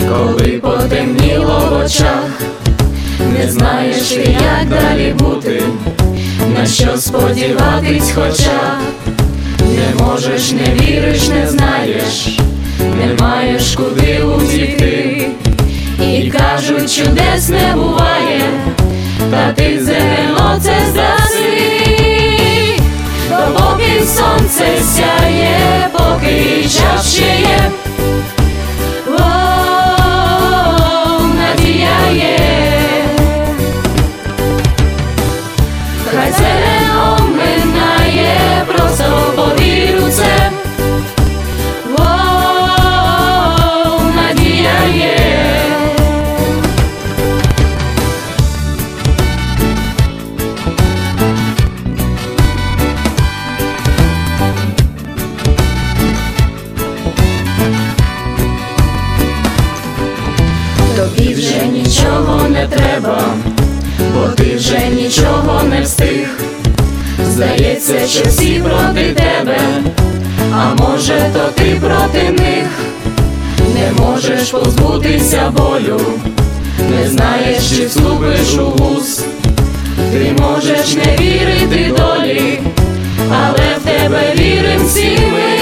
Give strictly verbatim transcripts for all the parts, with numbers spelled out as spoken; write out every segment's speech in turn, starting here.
коли потемніло в очах, не знаєш ти, як далі бути, на що сподіватись, хоча не можеш, не віриш, не знаєш, не маєш куди утікти. І кажуть, чудес не буває, та ти зелено це здаси, допоки сонце сяє, поки час ще є. Хай зелено минає, просто повір у це. Воу, надія є. Тобі вже нічого не треба, бо ти вже нічого не встиг. Здається, що всі проти тебе, а може, то ти проти них. Не можеш позбутися болю, не знаєш, чи вступиш у вуз. Ти можеш не вірити долі, але в тебе вірим всі ми.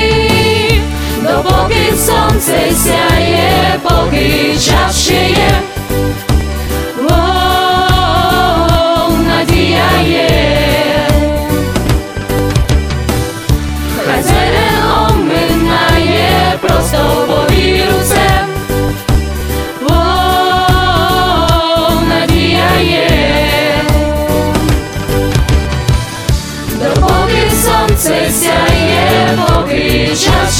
Допоки сонце сяє, поки час ще є. Хай зелено минає, просто повір у це. Воу, надія є. Допоки сонце сяє, поки час